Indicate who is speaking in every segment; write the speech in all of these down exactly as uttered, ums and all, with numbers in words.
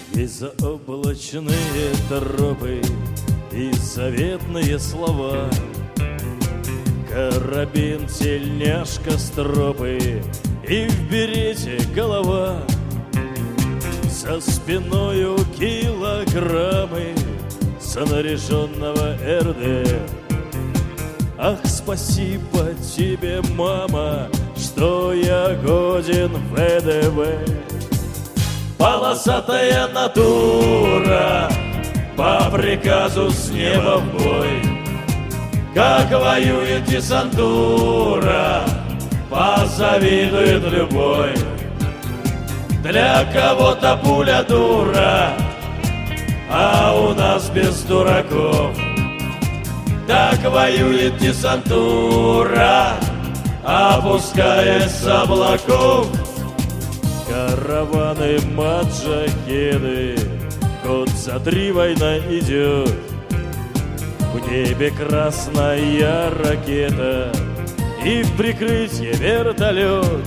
Speaker 1: Есть заоблачные тропы и заветные слова. Карабин, тельняшка, стропы и в берете голова. За спиною килограммы снаряженного эр дэ. Ах, спасибо тебе, мама, что я годен в вэ дэ вэ. Полосатая натура, по приказу с неба в бой. Как воюет десантура, позавидует любой. Для кого-то пуля дура, а у нас без дураков. Так воюет десантура, опускаясь с облаков. Караваны, маджахеды, год за три война идет. В небе красная ракета и в прикрытии вертолет.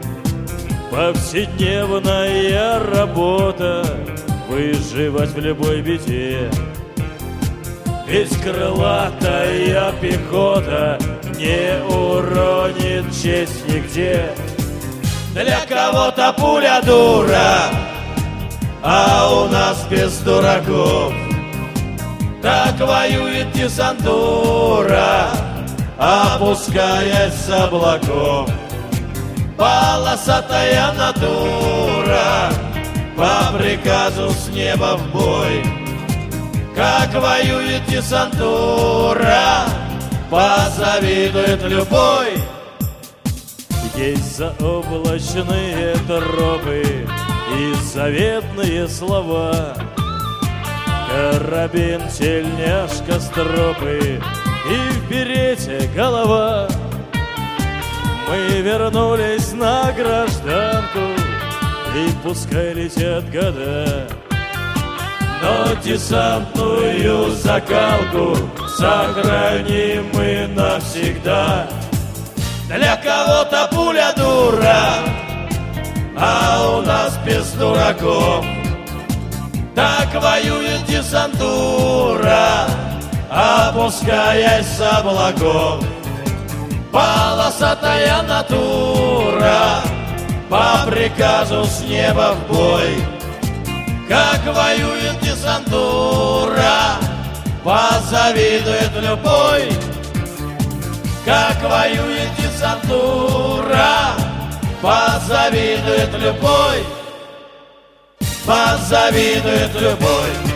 Speaker 1: Повседневная работа, выживать в любой беде. Ведь крылатая пехота не уронит честь нигде. Для кого-то пуля дура, а у нас без дураков. Так воюет десантура, опускаясь с облаков. Полосатая натура, по приказу с неба в бой. Как воюет десантура, позавидует любой. Есть заоблачные тропы и заветные слова. Карабин, тельняшка, стропы и в берете голова. Мы вернулись на гражданку, и пускай летят года, но десантную закалку сохраним мы навсегда. Для кого-то пуля дура, а у нас без дураков. Так воюет десантура, опускаясь с облаков. Полосатая натура, по приказу с неба в бой. Как воюет десантура, позавидует любой. Как воюет десантура, позавидует любой. Позавидует любой.